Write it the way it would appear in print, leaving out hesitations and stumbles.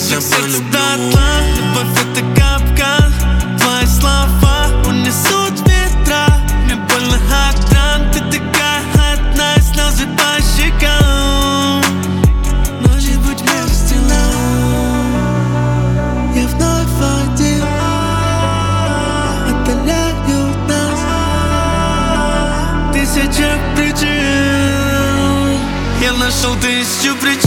наших сердце дотла. Любовь — это капкан, твои слова унесут ветра. Мне больно от ран, ты такая одна, и слезы по щекам. Ночи будь вместе нам, я вновь один, отдаляют нас тысяча причин. Я нашел 1000 причин.